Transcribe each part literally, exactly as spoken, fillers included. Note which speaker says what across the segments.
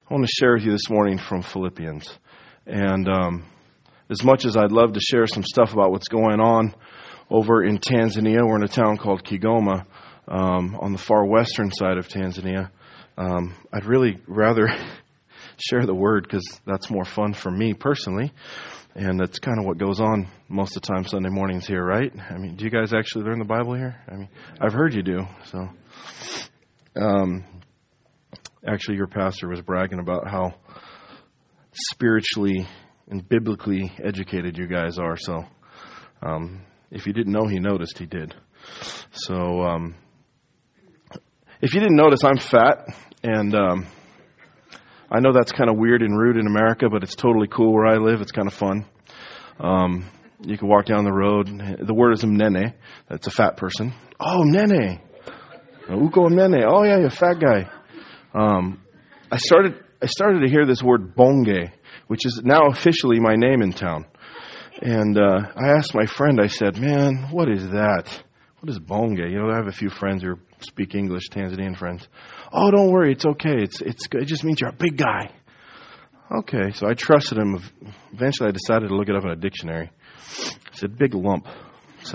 Speaker 1: I want to share with you this morning from Philippians. And um, as much as I'd love to share some stuff about what's going on over in Tanzania, we're in a town called Kigoma, um, on the far western side of Tanzania. Um, I'd really rather share the word because that's more fun for me personally. And that's kind of what goes on most of the time Sunday mornings here, right? I mean, do you guys actually learn the Bible here? I mean, I've heard you do. So, um, actually, your pastor was bragging about how spiritually and biblically educated you guys are. So, um, if you didn't know, he noticed he did. So, um, if you didn't notice, I'm fat, and um, I know that's kind of weird and rude in America, but it's totally cool where I live. It's kind of fun. Um, you can walk down the road. The word is mnene. That's a fat person. Oh, nene. Uko nene. Oh, yeah, you're a fat guy. Um, I started I started to hear this word bonge, which is now officially my name in town. And uh, I asked my friend, I said, man, what is that? What is bonge? You know, I have a few friends who speak English, Tanzanian friends. Oh, don't worry, it's okay. It's it's good. It just means you're a big guy. Okay, so I trusted him. Eventually, I decided to look it up in a dictionary. I said, big lump. So,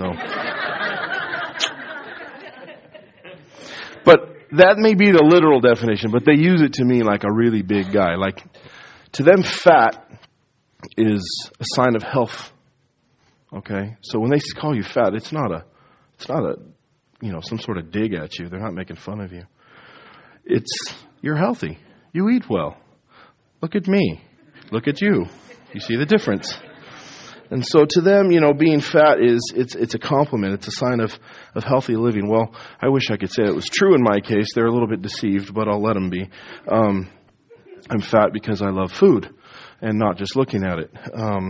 Speaker 1: but that may be the literal definition, but they use it to mean like a really big guy. Like, to them, fat is a sign of health. Okay, so when they call you fat, it's not a, it's not a, you know, some sort of dig at you. They're not making fun of you. It's, you're healthy. You eat well. Look at me. Look at you. You see the difference. And so to them, you know, being fat is, it's it's a compliment. It's a sign of, of healthy living. Well, I wish I could say it was true in my case. They're a little bit deceived, but I'll let them be. Um, I'm fat because I love food and not just looking at it. Um,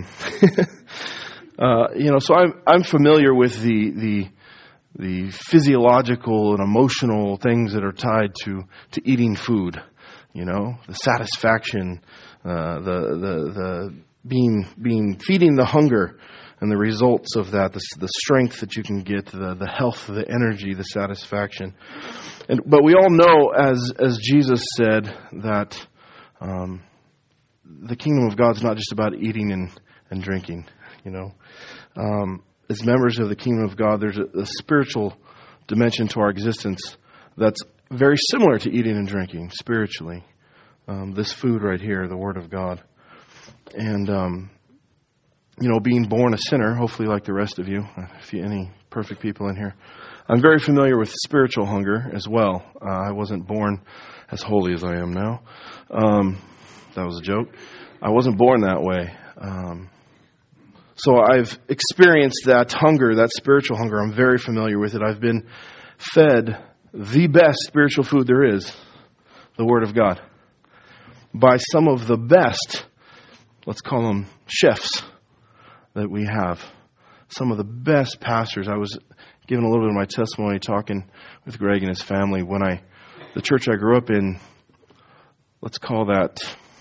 Speaker 1: uh, you know, so I'm, I'm familiar with the, the, the physiological and emotional things that are tied to, to eating food, you know, the satisfaction, uh, the, the, the being, being, feeding the hunger and the results of that, the, the strength that you can get, the, the health, the energy, the satisfaction. And, but we all know, as, as Jesus said, that, um, the kingdom of God is not just about eating and, and drinking, you know, um, as members of the kingdom of God, there's a, a spiritual dimension to our existence that's very similar to eating and drinking spiritually. Um, this food right here, the Word of God. And, um, you know, being born a sinner, hopefully like the rest of you, if you any perfect people in here, I'm very familiar with spiritual hunger as well. Uh, I wasn't born as holy as I am now. Um, that was a joke. I wasn't born that way. Um So I've experienced that hunger, that spiritual hunger. I'm very familiar with it. I've been fed the best spiritual food there is, the Word of God, by some of the best, let's call them chefs, that we have. Some of the best pastors. I was giving a little bit of my testimony talking with Greg and his family when I, the church I grew up in, let's call that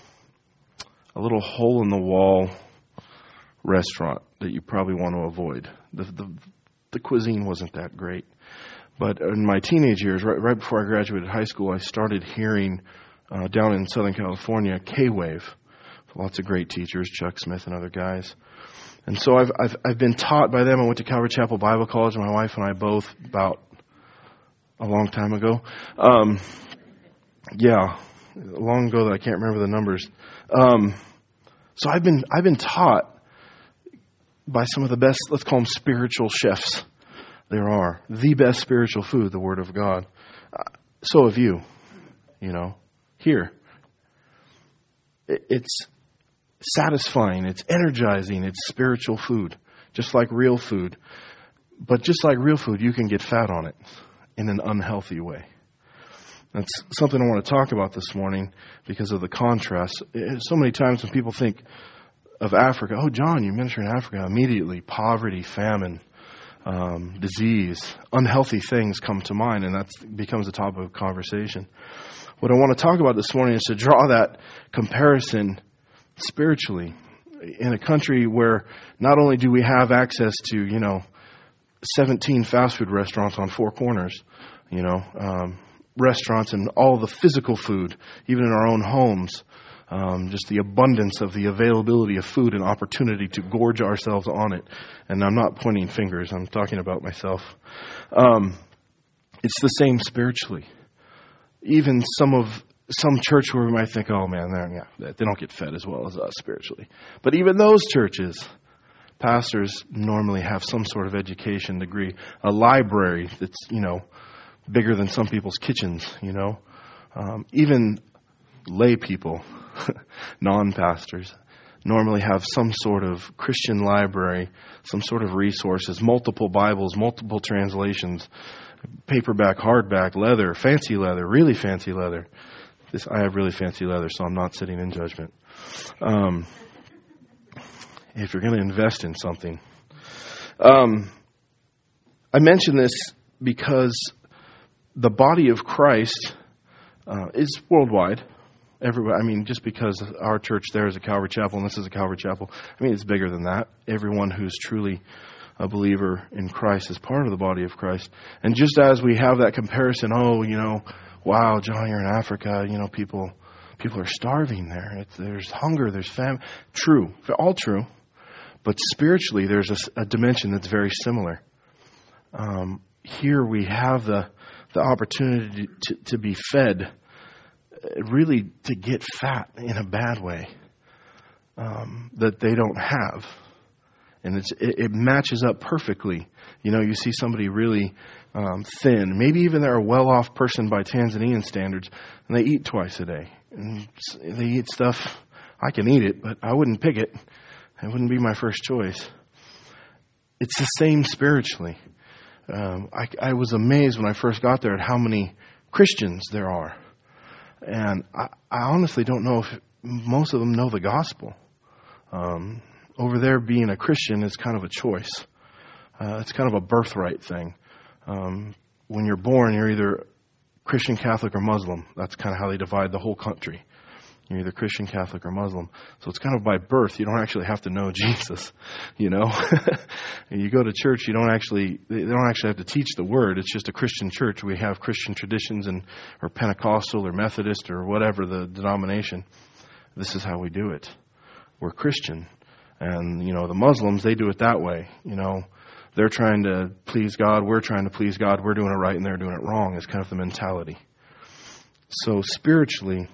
Speaker 1: a little hole-in-the-wall restaurant that you probably want to avoid. The, the the cuisine wasn't that great. But in my teenage years, right, right before I graduated high school, I started hearing uh, down in Southern California, K-Wave. Lots of great teachers, Chuck Smith and other guys. And so I've I've I've been taught by them. I went to Calvary Chapel Bible College, my wife and I both, about a long time ago. Um, yeah, long ago that I can't remember the numbers. Um, so I've been I've been taught by some of the best, let's call them spiritual chefs there are. The best spiritual food, the Word of God. Uh, so have you, you know, here. It, it's satisfying, it's energizing, it's spiritual food, just like real food. But just like real food, you can get fat on it in an unhealthy way. That's something I want to talk about this morning because of the contrast. So many times when people think of Africa, oh, John, you minister in Africa, immediately poverty, famine, um, disease, unhealthy things come to mind, and that becomes a topic of conversation. What I want to talk about this morning is to draw that comparison spiritually in a country where not only do we have access to, you know, seventeen fast food restaurants on four corners, you know, um, restaurants and all the physical food, even in our own homes. Um, just the abundance of the availability of food and opportunity to gorge ourselves on it. And I'm not pointing fingers. I'm talking about myself. Um, it's the same spiritually. Even some of some church where we might think, oh man, they're, yeah, they don't get fed as well as us spiritually. But even those churches, pastors normally have some sort of education degree, a library that's, you know, bigger than some people's kitchens, you know. Um, even lay people, non-pastors, normally have some sort of Christian library, some sort of resources, multiple Bibles, multiple translations, paperback, hardback, leather, fancy leather, really fancy leather. This, I have really fancy leather, so I'm not sitting in judgment. Um, if you're going to invest in something. Um, I mention this because the body of Christ uh, is worldwide. Everywhere. I mean, just because our church there is a Calvary Chapel and this is a Calvary Chapel, I mean, it's bigger than that. Everyone who's truly a believer in Christ is part of the body of Christ. And just as we have that comparison, oh, you know, wow, John, you're in Africa, you know, people people are starving there. It's, there's hunger, there's famine. True, all true. But spiritually, there's a, a dimension that's very similar. Um, here we have the the opportunity to, to be fed, really to get fat in a bad way um, that they don't have. And it's, it, it matches up perfectly. You know, you see somebody really um, thin. Maybe even they're a well-off person by Tanzanian standards, and they eat twice a day. And they eat stuff, I can eat it, but I wouldn't pick it. It wouldn't be my first choice. It's the same spiritually. Um, I, I was amazed when I first got there at how many Christians there are. And I, I honestly don't know if most of them know the gospel. Um, over there, being a Christian is kind of a choice. Uh, it's kind of a birthright thing. Um, when you're born, you're either Christian, Catholic, or Muslim. That's kind of how they divide the whole country. You're either Christian, Catholic, or Muslim. So it's kind of by birth. You don't actually have to know Jesus, you know. You go to church, you don't actually, they don't actually have to teach the word. It's just a Christian church. We have Christian traditions, and or Pentecostal or Methodist or whatever the denomination. This is how we do it. We're Christian. And, you know, the Muslims, they do it that way. You know, they're trying to please God. We're trying to please God. We're doing it right and they're doing it wrong. It's kind of the mentality. So spiritually,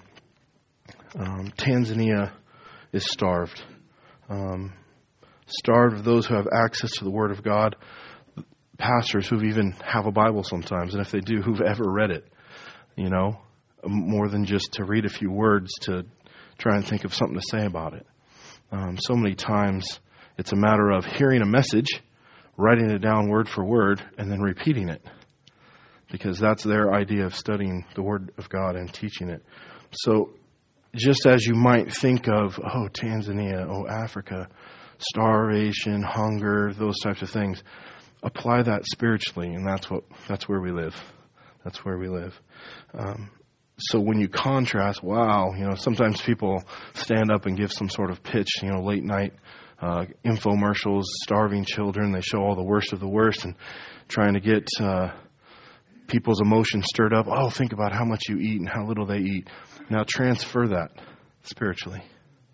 Speaker 1: Um, Tanzania is starved. Um, starved of those who have access to the Word of God. Pastors who even have a Bible sometimes, and if they do, who've ever read it. You know, more than just to read a few words to try and think of something to say about it. Um, so many times it's a matter of hearing a message, writing it down word for word, and then repeating it. Because that's their idea of studying the Word of God and teaching it. So, just as you might think of, oh, Tanzania, oh, Africa, starvation, hunger, those types of things, apply that spiritually, and that's what that's where we live. That's where we live. Um, so when you contrast, wow, you know, sometimes people stand up and give some sort of pitch, you know, late night uh, infomercials, starving children. They show all the worst of the worst and trying to get uh, people's emotions stirred up. Oh, think about how much you eat and how little they eat. Now transfer that spiritually.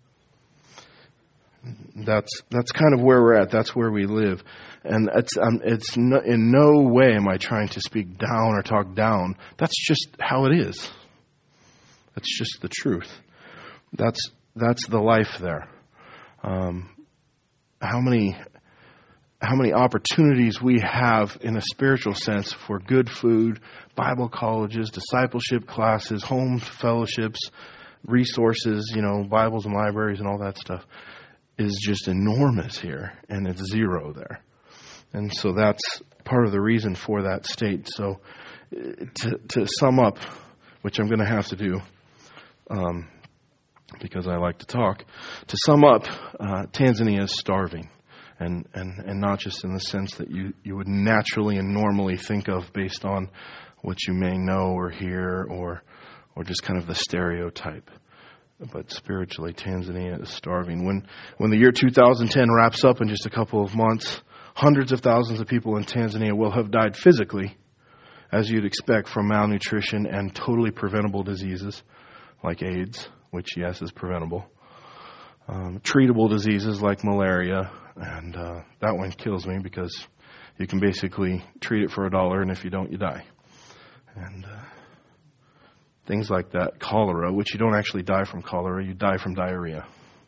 Speaker 1: That's that's kind of where we're at. That's where we live, and it's um, it's no, in no way am I trying to speak down or talk down. That's just how it is. That's just the truth. That's that's the life there. Um, how many how many opportunities we have in a spiritual sense for good food, Bible colleges, discipleship classes, home fellowships, resources, you know, Bibles and libraries and all that stuff is just enormous here, and it's zero there. And so that's part of the reason for that state. So to, to sum up, which I'm going to have to do um, because I like to talk, to sum up, uh, Tanzania is starving. And, and, and not just in the sense that you, you would naturally and normally think of based on what you may know or hear or or just kind of the stereotype. But spiritually, Tanzania is starving. When when the year two thousand ten wraps up in just a couple of months, hundreds of thousands of people in Tanzania will have died physically, as you'd expect from malnutrition and totally preventable diseases like AIDS, which, yes, is preventable. Um, treatable diseases like malaria, and uh, that one kills me because you can basically treat it for a dollar, and if you don't, you die. And uh, things like that. Cholera, which you don't actually die from cholera, you die from diarrhea.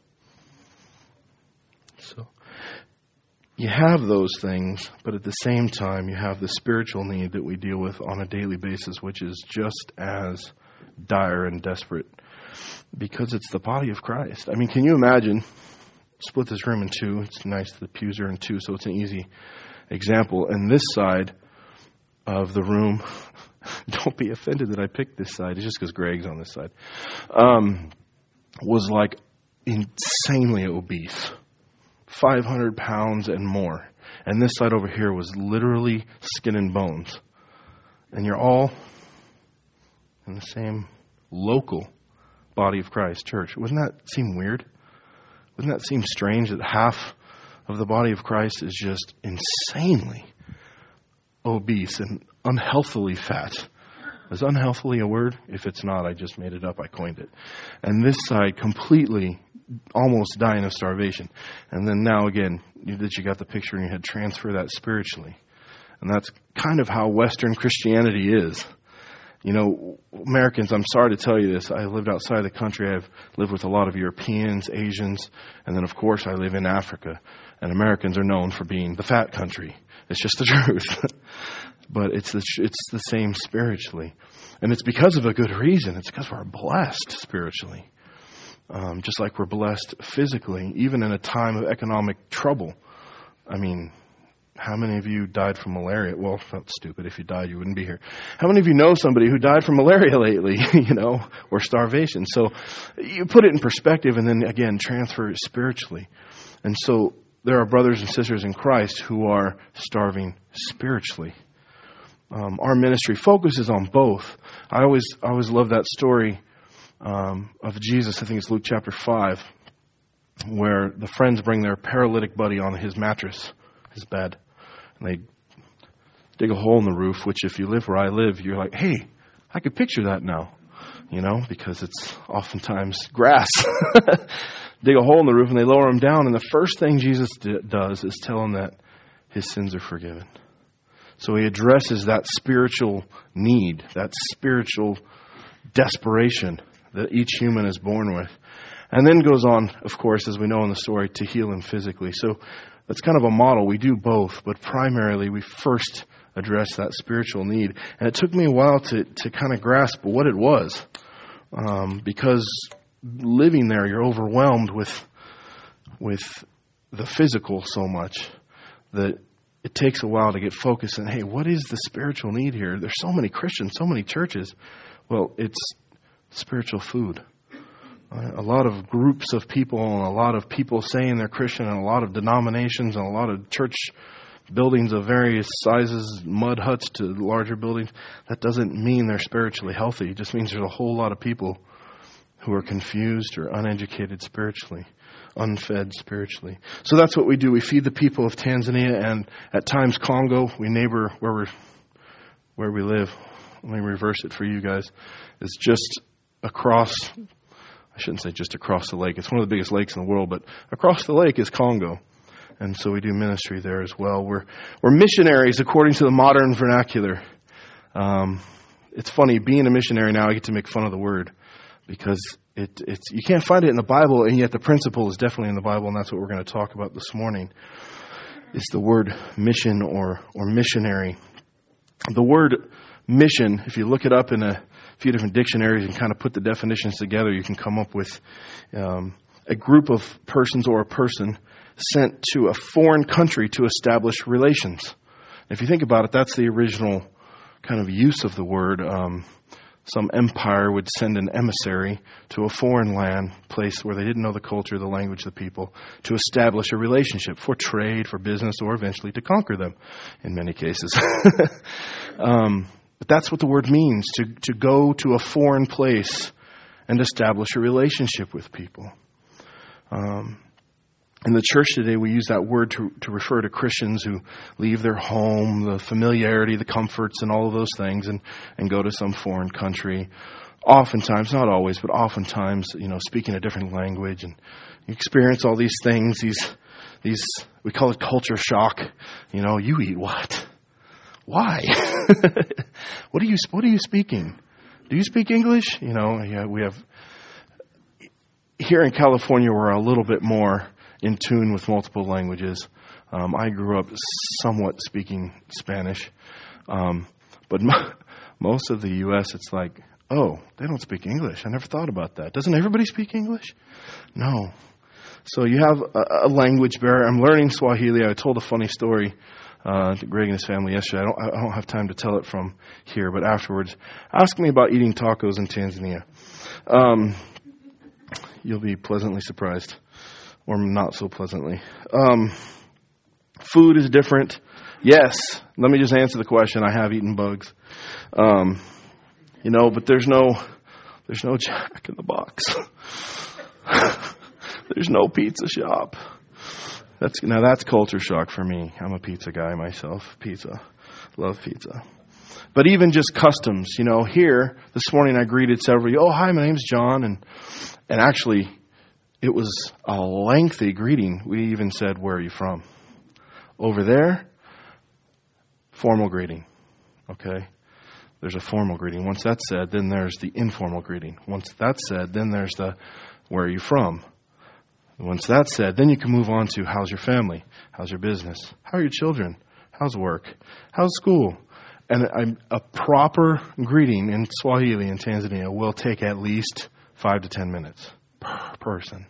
Speaker 1: So you have those things, but at the same time, you have the spiritual need that we deal with on a daily basis, which is just as dire and desperate because it's the body of Christ. I mean, can you imagine? Split this room in two. It's nice the pews are in two, so it's an easy example. And this side of the room, don't be offended that I picked this side. It's just because Greg's on this side. Um, was like insanely obese. five hundred pounds and more. And this side over here was literally skin and bones. And you're all in the same local body of Christ, church. Wouldn't that seem weird? Wouldn't that seem strange that half of the body of Christ is just insanely obese and unhealthily fat? Is unhealthily a word? If it's not, I just made it up. I coined it. And this side completely almost dying of starvation. And then now again, you, that you got the picture in your head, transfer that spiritually. And that's kind of how Western Christianity is. You know, Americans, I'm sorry to tell you this, I lived outside the country. I've lived with a lot of Europeans, Asians, and then of course I live in Africa. And Americans are known for being the fat country. It's just the truth. But it's the, it's the same spiritually. And it's because of a good reason. It's because we're blessed spiritually. Um, just like we're blessed physically, even in a time of economic trouble. I mean, how many of you died from malaria? Well, that's stupid. If you died, you wouldn't be here. How many of you know somebody who died from malaria lately, you know, or starvation? So you put it in perspective and then, again, transfer it spiritually. And so there are brothers and sisters in Christ who are starving spiritually. Um, our ministry focuses on both. I always, I always love that story um, of Jesus. I think it's Luke chapter five, where the friends bring their paralytic buddy on his mattress, his bed, and they dig a hole in the roof, which if you live where I live, you're like, hey, I could picture that now, you know, because it's oftentimes grass. Dig a hole in the roof and they lower him down. And the first thing Jesus d- does is tell him that his sins are forgiven. So he addresses that spiritual need, that spiritual desperation that each human is born with. And then goes on, of course, as we know in the story, to heal him physically. So that's kind of a model. We do both, but primarily we first address that spiritual need. And it took me a while to, to kind of grasp what it was. Um, because living there, you're overwhelmed with with the physical so much that it takes a while to get focused on, hey, what is the spiritual need here? There's so many Christians, so many churches. Well, it's spiritual food. A lot of groups of people and a lot of people saying they're Christian and a lot of denominations and a lot of church buildings of various sizes, mud huts to larger buildings. That doesn't mean they're spiritually healthy. It just means there's a whole lot of people who are confused or uneducated spiritually, unfed spiritually. So that's what we do. We feed the people of Tanzania and at times Congo. We neighbor where we where we live. Let me reverse it for you guys. It's just across, I shouldn't say just across the lake. It's one of the biggest lakes in the world, but across the lake is Congo. And so we do ministry there as well. We're we're missionaries according to the modern vernacular. Um, it's funny, being a missionary now, I get to make fun of the word. Because it, it's you can't find it in the Bible, and yet the principle is definitely in the Bible, and that's what we're going to talk about this morning. It's the word mission or or missionary. The word mission, if you look it up in a few different dictionaries and kind of put the definitions together, you can come up with um, a group of persons or a person sent to a foreign country to establish relations. If you think about it, that's the original kind of use of the word. Um, Some empire would send an emissary to a foreign land, place where they didn't know the culture, the language, the people, to establish a relationship for trade, for business, or eventually to conquer them in many cases. um, but that's what the word means, to, to go to a foreign place and establish a relationship with people. Um, In the church today, we use that word to, to refer to Christians who leave their home, the familiarity, the comforts, and all of those things, and, and go to some foreign country. Oftentimes, not always, but oftentimes, you know, speaking a different language, and you experience all these things, these, these, we call it culture shock. You know, you eat what? Why? What are you, what are you speaking? Do you speak English? You know, yeah, we have, here in California, we're a little bit more in tune with multiple languages. Um, I grew up somewhat speaking Spanish. Um, but mo- most of the U S, it's like, oh, they don't speak English. I never thought about that. Doesn't everybody speak English? No. So you have a, a language barrier. I'm learning Swahili. I told a funny story uh, to Greg and his family yesterday. I don't, I don't have time to tell it from here, but afterwards, ask me about eating tacos in Tanzania. Um, you'll be pleasantly surprised, or not so pleasantly. Um, food is different. Yes. Let me just answer the question. I have eaten bugs. Um, you know, but there's no, there's no Jack in the Box. There's no pizza shop. That's now that's culture shock for me. I'm a pizza guy myself. Pizza. Love pizza. But even just customs, you know, here this morning I greeted several. Oh, hi, my name's John, and and actually it was a lengthy greeting. We even said, "Where are you from?" Over there, formal greeting. Okay. There's a formal greeting. Once that's said, then there's the informal greeting. Once that's said, then there's the, where are you from? Once that's said, then you can move on to, how's your family? How's your business? How are your children? How's work? How's school? And a, a proper greeting in Swahili in Tanzania will take at least five to ten minutes per person.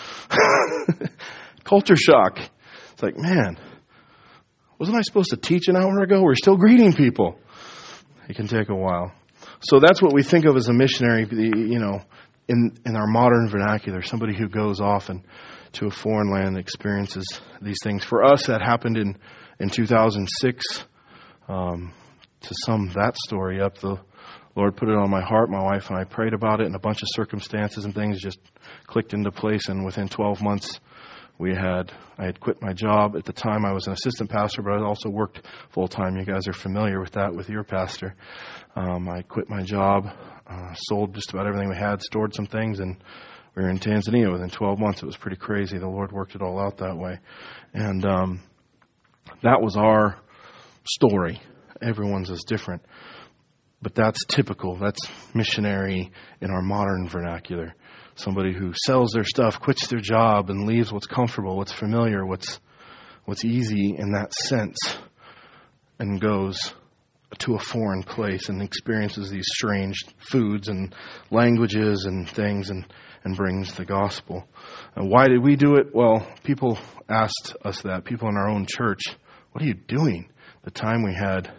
Speaker 1: Culture shock. It's like, man, wasn't I supposed to teach an hour ago? We're still greeting people. It can take a while. So that's what we think of as a missionary, you know, in, in our modern vernacular, somebody who goes off and to a foreign land and experiences these things. For us, that happened in, in two thousand six. Um, to sum that story up, the Lord put it on my heart. My wife and I prayed about it, and a bunch of circumstances and things just clicked into place. And within twelve months, we had, I had quit my job. At the time, I was an assistant pastor, but I also worked full time. You guys are familiar with that with your pastor. Um, I quit my job, uh, sold just about everything we had, stored some things, and we were in Tanzania within twelve months. It was pretty crazy. The Lord worked it all out that way. And um, that was our story. Everyone's is different. But that's typical. That's missionary in our modern vernacular. Somebody who sells their stuff, quits their job, and leaves what's comfortable, what's familiar, what's what's easy in that sense, and goes to a foreign place and experiences these strange foods and languages and things, and, and brings the gospel. And why did we do it? Well, people asked us that. People in our own church, what are you doing? The time we had,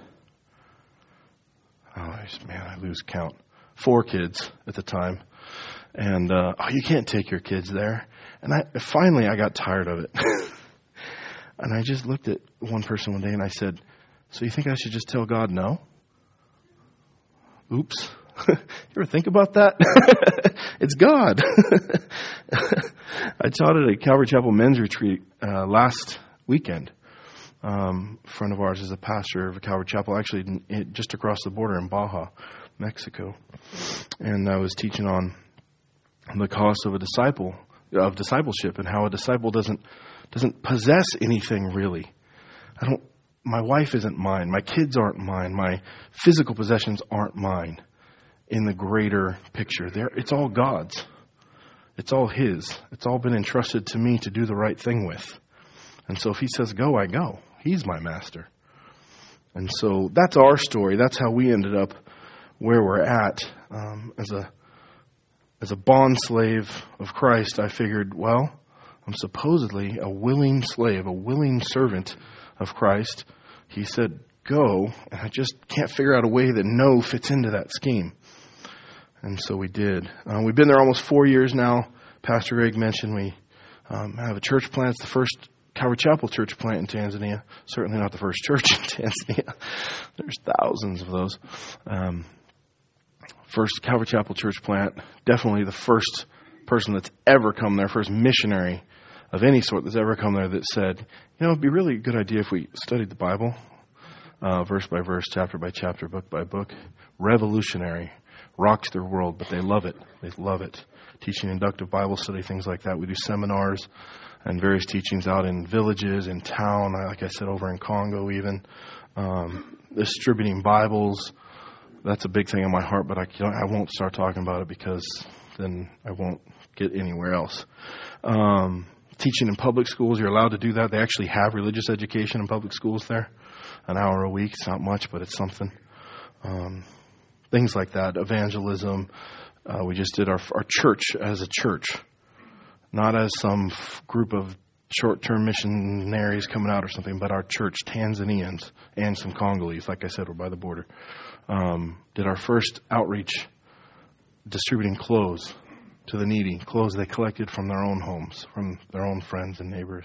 Speaker 1: oh man, I lose count. Four kids at the time. And, uh, oh, you can't take your kids there. And I finally, I got tired of it. And I just looked at one person one day and I said, so you think I should just tell God no? Oops. You ever think about that? It's God. I taught at a Calvary Chapel men's retreat uh, last weekend. Um, a friend of ours is a pastor of a Calvary Chapel, actually in, in, just across the border in Baja, Mexico. And I was teaching on the cost of a disciple, of discipleship, and how a disciple doesn't doesn't possess anything really. I don't. My wife isn't mine. My kids aren't mine. My physical possessions aren't mine. In the greater picture, there it's all God's. It's all His. It's all been entrusted to me to do the right thing with. And so if He says go, I go. He's my master. And so that's our story. That's how we ended up where we're at um, as a. As a bond slave of Christ, I figured, well, I'm supposedly a willing slave, a willing servant of Christ. He said, go, and I just can't figure out a way that no fits into that scheme. And so we did. Uh, we've been there almost four years now. Pastor Greg mentioned we um, have a church plant. It's the first Calvary Chapel church plant in Tanzania. Certainly not the first church in Tanzania. There's thousands of those. Um First Calvary Chapel church plant, definitely the first person that's ever come there, first missionary of any sort that's ever come there that said, you know, it'd be really a good idea if we studied the Bible, uh, verse by verse, chapter by chapter, book by book. Revolutionary. Rocks their world, but they love it. They love it. Teaching inductive Bible study, things like that. We do seminars and various teachings out in villages, in town, like I said, over in Congo even. Um, distributing Bibles. That's a big thing in my heart, but I, I won't start talking about it because then I won't get anywhere else. Um, teaching in public schools, you're allowed to do that. They actually have religious education in public schools there. An hour a week. It's not much, but it's something. Um, things like that. Evangelism. Uh, we just did our our church as a church. Not as some f- group of short-term missionaries coming out or something, but our church, Tanzanians and some Congolese. Like I said, we're by the border. Um, did our first outreach distributing clothes to the needy, clothes they collected from their own homes, from their own friends and neighbors.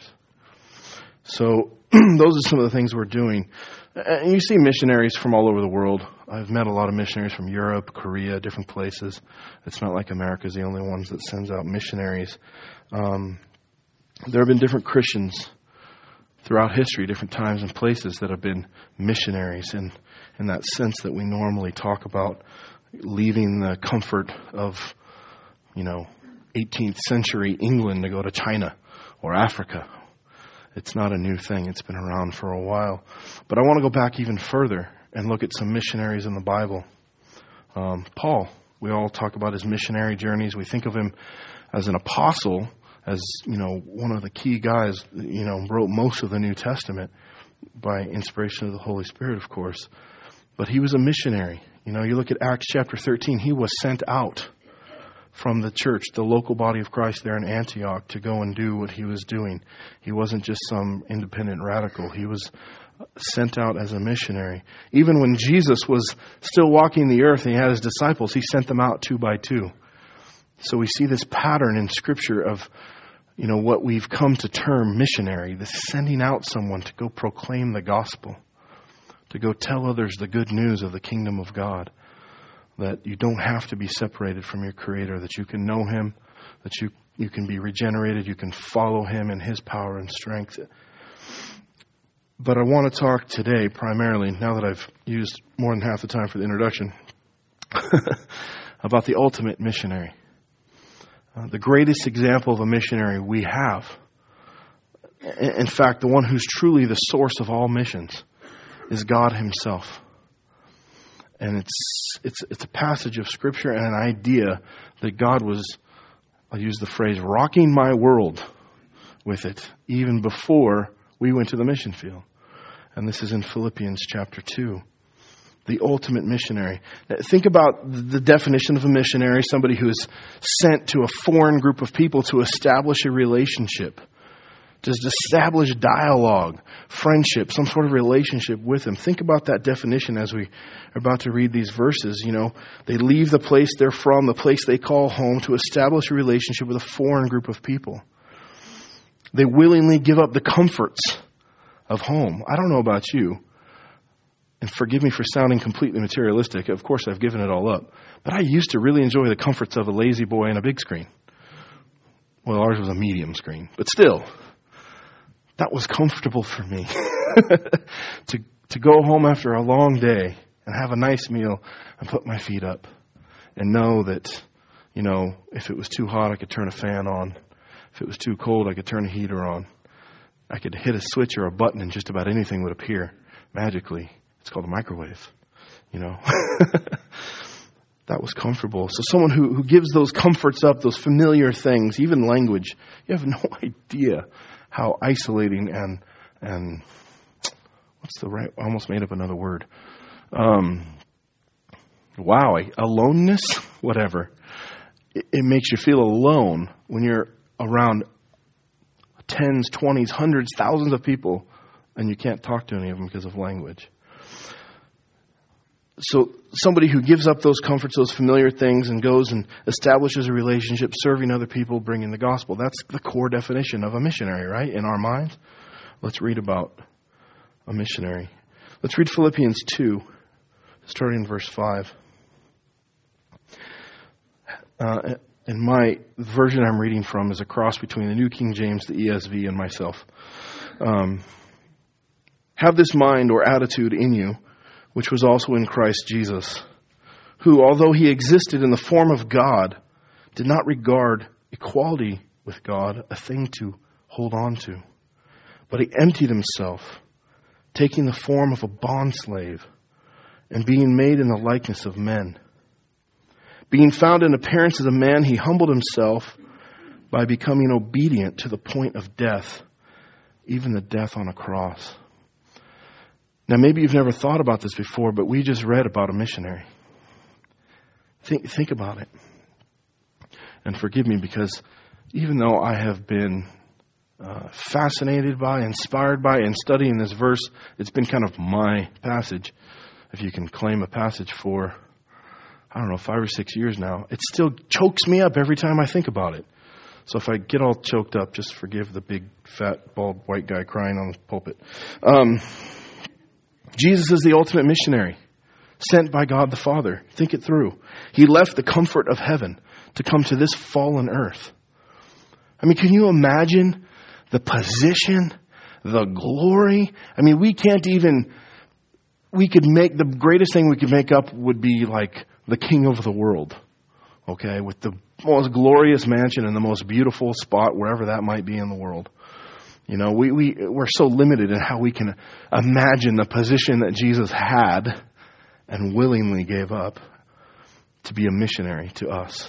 Speaker 1: So those are some of the things we're doing. And you see missionaries from all over the world. I've met a lot of missionaries from Europe, Korea, different places. It's not like America's the only ones that sends out missionaries. Um, there have been different Christians throughout history, different times and places that have been missionaries in, in that sense that we normally talk about, leaving the comfort of, you know, eighteenth century England to go to China or Africa. It's not a new thing. It's been around for a while. But I want to go back even further and look at some missionaries in the Bible. Um, Paul, we all talk about his missionary journeys. We think of him as an apostle, as, you know, one of the key guys, you know, wrote most of the New Testament by inspiration of the Holy Spirit, of course. But he was a missionary. You know, you look at Acts chapter thirteen, he was sent out from the church, the local body of Christ there in Antioch, to go and do what he was doing. He wasn't just some independent radical. He was sent out as a missionary. Even when Jesus was still walking the earth and he had his disciples, he sent them out two by two. So we see this pattern in Scripture of, you know, what we've come to term missionary, this sending out someone to go proclaim the gospel, to go tell others the good news of the kingdom of God. That you don't have to be separated from your Creator, that you can know Him, that you, you can be regenerated, you can follow Him in His power and strength. But I want to talk today primarily, now that I've used more than half the time for the introduction, about the ultimate missionary. Uh, the greatest example of a missionary we have. In fact, the one who's truly the source of all missions is God Himself. And it's it's it's a passage of Scripture and an idea that God was, I'll use the phrase, rocking my world with it, even before we went to the mission field. And this is in Philippians chapter two. The ultimate missionary. Now, think about the definition of a missionary, somebody who is sent to a foreign group of people to establish a relationship. To establish dialogue, friendship, some sort of relationship with Him. Think about that definition as we are about to read these verses. You know, they leave the place they're from, the place they call home, to establish a relationship with a foreign group of people. They willingly give up the comforts of home. I don't know about you, and forgive me for sounding completely materialistic. Of course, I've given it all up. But I used to really enjoy the comforts of a lazy boy and a big screen. Well, ours was a medium screen, but still. That was comfortable for me to to go home after a long day and have a nice meal and put my feet up and know that, you know, if it was too hot, I could turn a fan on. If it was too cold, I could turn a heater on. I could hit a switch or a button and just about anything would appear magically. It's called a microwave, you know. That was comfortable. So someone who, who gives those comforts up, those familiar things, even language, you have no idea how isolating and, and what's the right, I almost made up another word. Um, wow, aloneness, whatever. It, it makes you feel alone when you're around tens, twenties, hundreds, thousands of people and you can't talk to any of them because of language. So somebody who gives up those comforts, those familiar things, and goes and establishes a relationship, serving other people, bringing the gospel. That's the core definition of a missionary, right? In our minds. Let's read about a missionary. Let's read Philippians two, starting in verse five. Uh, And my the version I'm reading from is a cross between the New King James, the E S V, and myself. Um, Have this mind or attitude in you, which was also in Christ Jesus, who, although he existed in the form of God, did not regard equality with God a thing to hold on to, but he emptied himself, taking the form of a bondslave and being made in the likeness of men. Being found in appearance as a man, he humbled himself by becoming obedient to the point of death, even the death on a cross. Now, maybe you've never thought about this before, but we just read about a missionary. Think, think about it. And forgive me, because even though I have been uh, fascinated by, inspired by, and studying this verse, it's been kind of my passage, if you can claim a passage for, I don't know, five or six years now. It still chokes me up every time I think about it. So if I get all choked up, just forgive the big, fat, bald, white guy crying on the pulpit. Um, Jesus is the ultimate missionary, sent by God the Father. Think it through. He left the comfort of heaven to come to this fallen earth. I mean, can you imagine the position, the glory? I mean, we can't even, we could make, the greatest thing we could make up would be like the king of the world, okay, with the most glorious mansion and the most beautiful spot, wherever that might be in the world. You know, we, we, we're so limited in how we can imagine the position that Jesus had and willingly gave up to be a missionary to us.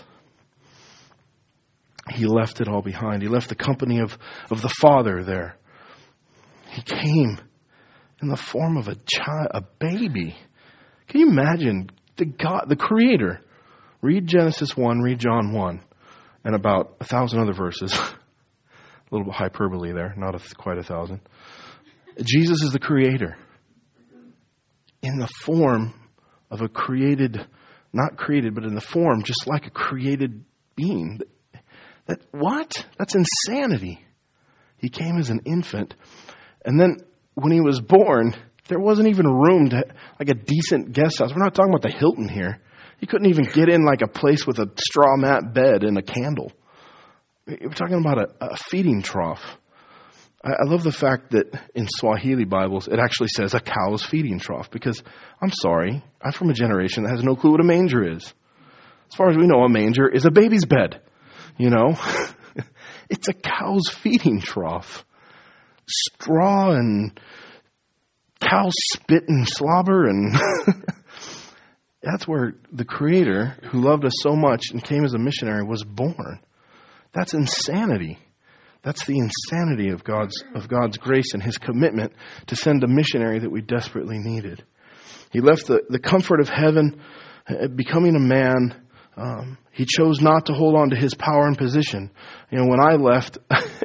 Speaker 1: He left it all behind. He left the company of, of the Father there. He came in the form of a child, a baby. Can you imagine the God, the Creator? Read Genesis one, read John one, and about a thousand other verses. A little bit hyperbole there, not a, quite a thousand. Jesus is the Creator in the form of a created, not created, but in the form just like a created being. That what? That's insanity. He came as an infant, and then when he was born, there wasn't even room to like a decent guest house. We're not talking about the Hilton here. He couldn't even get in like a place with a straw mat bed and a candle. We're talking about a, a feeding trough. I, I love the fact that in Swahili Bibles, it actually says a cow's feeding trough, because I'm sorry, I'm from a generation that has no clue what a manger is. As far as we know, a manger is a baby's bed. You know, it's a cow's feeding trough. Straw and cow spit and slobber, and that's where the Creator, who loved us so much and came as a missionary, was born. That's insanity. That's the insanity of God's of God's grace and His commitment to send a missionary that we desperately needed. He left the, the comfort of heaven, uh, becoming a man. Um, he chose not to hold on to his power and position. You know, when I left,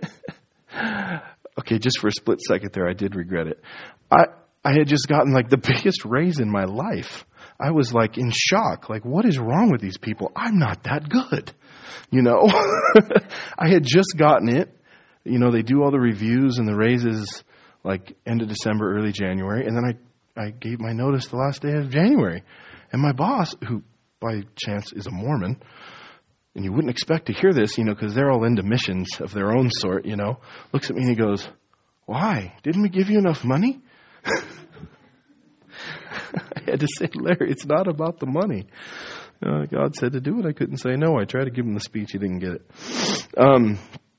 Speaker 1: okay, just for a split second there, I did regret it. I, I had just gotten like the biggest raise in my life. I was like in shock. Like, what is wrong with these people? I'm not that good. You know, I had just gotten it. You know, they do all the reviews and the raises like end of December, early January. And then I, I gave my notice the last day of January. And my boss, who by chance is a Mormon, and you wouldn't expect to hear this, you know, because they're all into missions of their own sort, you know, looks at me and he goes, "Why? Didn't we give you enough money?" I had to say, "Larry, it's not about the money. Uh, God said to do it. I couldn't say no." I tried to give him the speech. He didn't get it. Um,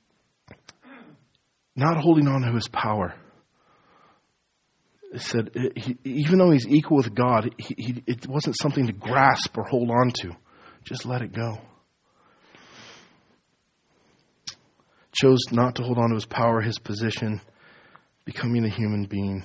Speaker 1: not holding on to his power. It said, it, he, even though he's equal with God, he, he, it wasn't something to grasp or hold on to. Just let it go. Chose not to hold on to his power, his position, becoming a human being.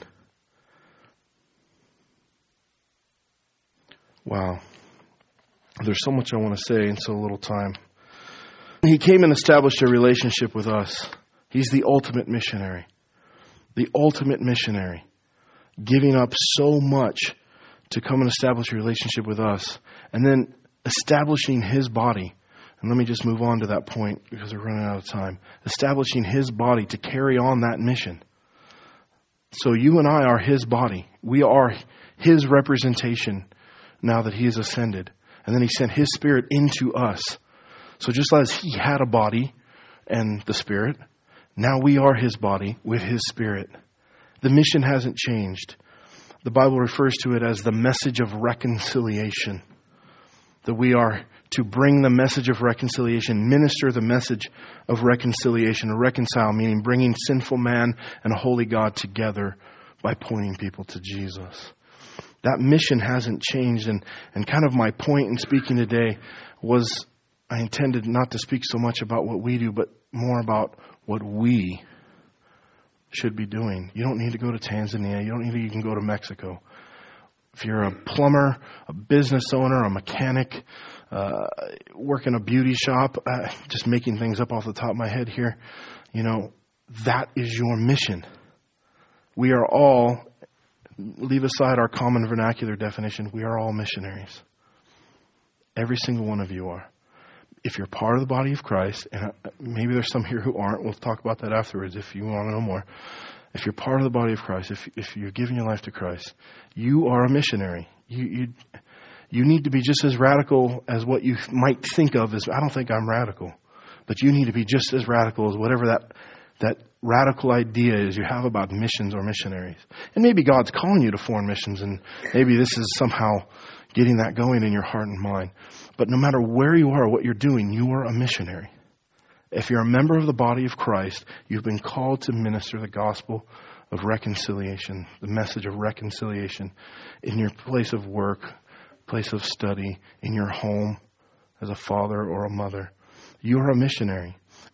Speaker 1: Wow. There's so much I want to say in so little time. He came and established a relationship with us. He's the ultimate missionary. The ultimate missionary. Giving up so much to come and establish a relationship with us. And then establishing His body. And let me just move on to that point because we're running out of time. Establishing His body to carry on that mission. So you and I are His body. We are His representation now that He has ascended. And then He sent His Spirit into us So just as he had a body and the Spirit, now we are his body with his Spirit. The mission hasn't changed. The Bible refers to it as the message of reconciliation. That we are to bring the message of reconciliation, minister the message of reconciliation, or reconcile, meaning bringing sinful man and a holy God together by pointing people to Jesus. That mission hasn't changed, and, and kind of my point in speaking today was I intended not to speak so much about what we do, but more about what we should be doing. You don't need to go to Tanzania. You don't need to even go to Mexico. If you're a plumber, a business owner, a mechanic, uh, work in a beauty shop, uh, just making things up off the top of my head here, you know, that is your mission. We are all, leave aside our common vernacular definition, we are all missionaries. Every single one of you are. If you're part of the body of Christ, and maybe there's some here who aren't, we'll talk about that afterwards if you want to know more. If you're part of the body of Christ, if if you're giving your life to Christ, you are a missionary. You you you need to be just as radical as what you might think of as, I don't think I'm radical, but you need to be just as radical as whatever that that radical idea is you have about missions or missionaries. And maybe God's calling you to foreign missions, and maybe this is somehow getting that going in your heart and mind. But no matter where you are, what you're doing, you are a missionary. If you're a member of the body of Christ, you've been called to minister the gospel of reconciliation, the message of reconciliation in your place of work, place of study, in your home as a father or a mother. You are a missionary.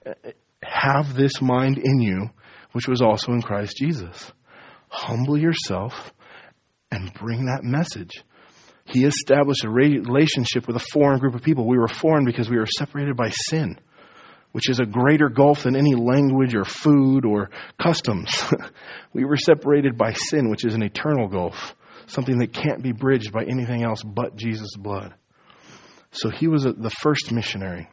Speaker 1: Have this mind in you, which was also in Christ Jesus. Humble yourself and bring that message. He established a relationship with a foreign group of people. We were foreign because we were separated by sin, which is a greater gulf than any language or food or customs. We were separated by sin, which is an eternal gulf, something that can't be bridged by anything else but Jesus' blood. So he was a, the first missionary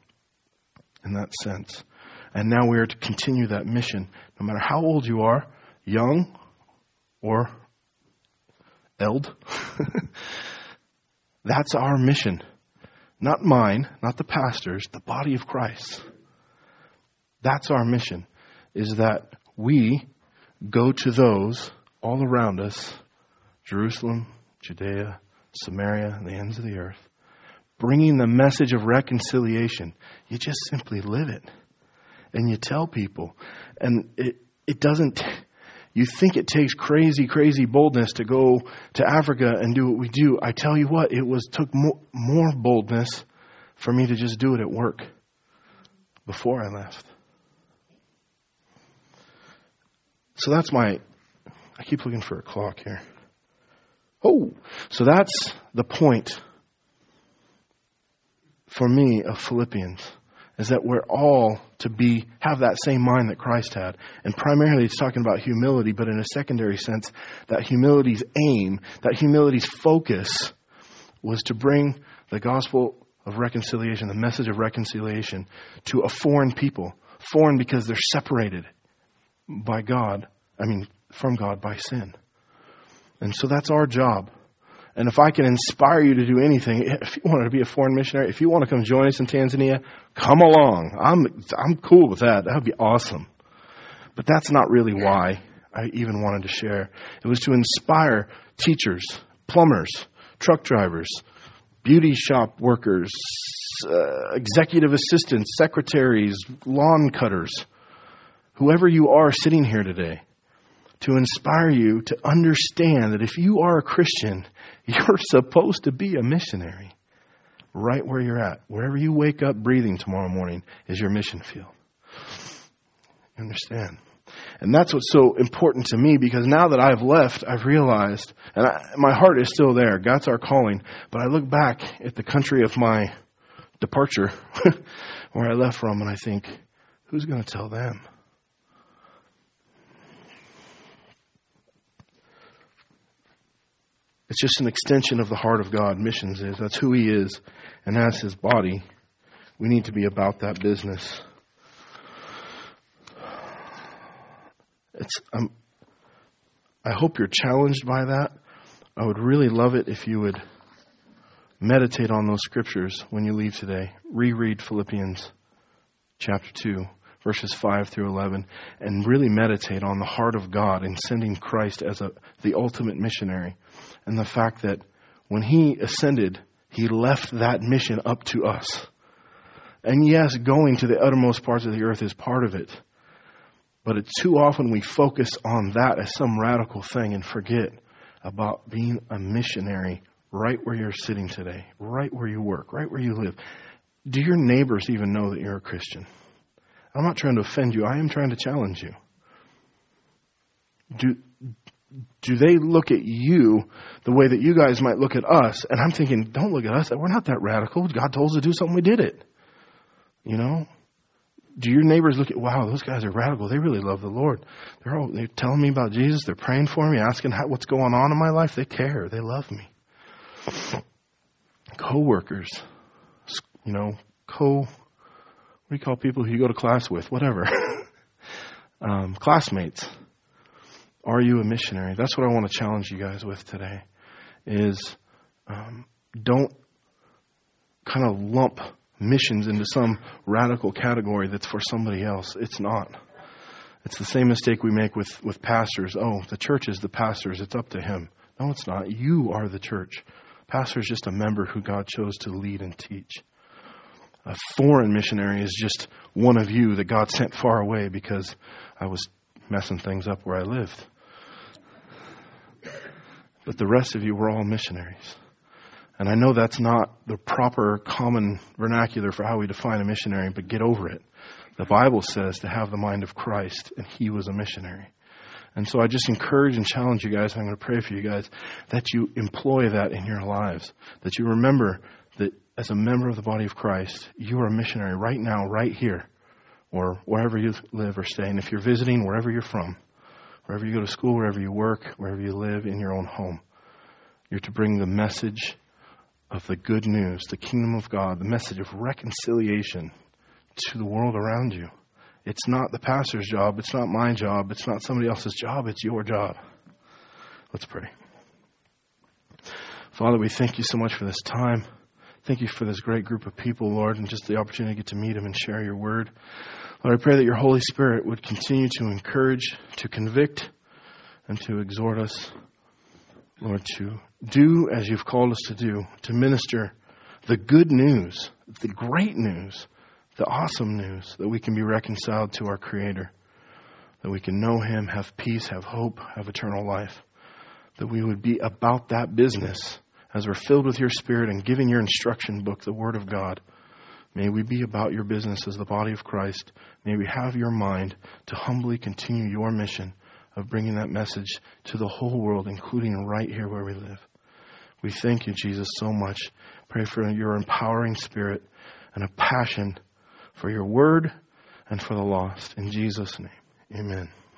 Speaker 1: in that sense. And now we are to continue that mission, no matter how old you are, young or eld. That's our mission. Not mine, not the pastor's, the body of Christ. That's our mission, is that we go to those all around us, Jerusalem, Judea, Samaria, and the ends of the earth, bringing the message of reconciliation. You just simply live it. And you tell people. And it, it doesn't, you think it takes crazy, crazy boldness to go to Africa and do what we do. I tell you what, it was took more, more boldness for me to just do it at work before I left. So that's my, I keep looking for a clock here. Oh, so that's the point for me of Philippians, is that we're all to be, have that same mind that Christ had. And primarily it's talking about humility, but in a secondary sense, that humility's aim, that humility's focus was to bring the gospel of reconciliation, the message of reconciliation to a foreign people. Foreign because they're separated by God, I mean, from God by sin. And so that's our job. And if I can inspire you to do anything, if you want to be a foreign missionary, if you want to come join us in Tanzania, come along. I'm I'm cool with that. That would be awesome. But that's not really why I even wanted to share. It was to inspire teachers, plumbers, truck drivers, beauty shop workers, uh, executive assistants, secretaries, lawn cutters, whoever you are sitting here today, to inspire you to understand that if you are a Christian, you're supposed to be a missionary right where you're at. Wherever you wake up breathing tomorrow morning is your mission field. You understand? And that's what's so important to me, because now that I've left, I've realized, and I, my heart is still there. God's our calling. But I look back at the country of my departure, where I left from, and I think, who's going to tell them? It's just an extension of the heart of God. Missions is. That's who He is. And as His body, we need to be about that business. It's. Um, I hope you're challenged by that. I would really love it if you would meditate on those scriptures when you leave today. Reread Philippians chapter two, verses five through eleven, and really meditate on the heart of God in sending Christ as a, the ultimate missionary, and the fact that when He ascended, He left that mission up to us. And yes, going to the uttermost parts of the earth is part of it. But it's too often we focus on that as some radical thing and forget about being a missionary right where you're sitting today, right where you work, right where you live. Do your neighbors even know that you're a Christian? I'm not trying to offend you. I am trying to challenge you. Do, do they look at you the way that you guys might look at us? And I'm thinking, don't look at us. We're not that radical. God told us to do something. We did it. You know? Do your neighbors look at, wow, those guys are radical. They really love the Lord. They're all, they're telling me about Jesus. They're praying for me, asking how, what's going on in my life. They care. They love me. Co-workers, you know, co, what do you call people who you go to class with? Whatever. um, classmates. Are you a missionary? That's what I want to challenge you guys with today. Is um, don't kind of lump missions into some radical category that's for somebody else. It's not. It's the same mistake we make with, with pastors. Oh, the church is the pastor's. It's up to him. No, it's not. You are the church. Pastor is just a member who God chose to lead and teach. A foreign missionary is just one of you that God sent far away because I was messing things up where I lived. But the rest of you were all missionaries. And I know that's not the proper common vernacular for how we define a missionary, but get over it. The Bible says to have the mind of Christ, and He was a missionary. And so I just encourage and challenge you guys, and I'm going to pray for you guys, that you employ that in your lives. That you remember that as a member of the body of Christ, you are a missionary right now, right here, or wherever you live or stay. And if you're visiting, wherever you're from, wherever you go to school, wherever you work, wherever you live, in your own home, you're to bring the message of the good news, the kingdom of God, the message of reconciliation to the world around you. It's not the pastor's job. It's not my job. It's not somebody else's job. It's your job. Let's pray. Father, we thank you so much for this time. Thank you for this great group of people, Lord, and just the opportunity to get to meet them and share your word. Lord, I pray that your Holy Spirit would continue to encourage, to convict, and to exhort us, Lord, to do as you've called us to do, to minister the good news, the great news, the awesome news that we can be reconciled to our Creator, that we can know Him, have peace, have hope, have eternal life, that we would be about that business as we're filled with your Spirit and giving your instruction book, the Word of God. May we be about your business as the body of Christ. May we have your mind to humbly continue your mission of bringing that message to the whole world, including right here where we live. We thank you, Jesus, so much. Pray for your empowering Spirit and a passion for your word and for the lost. In Jesus' name, amen.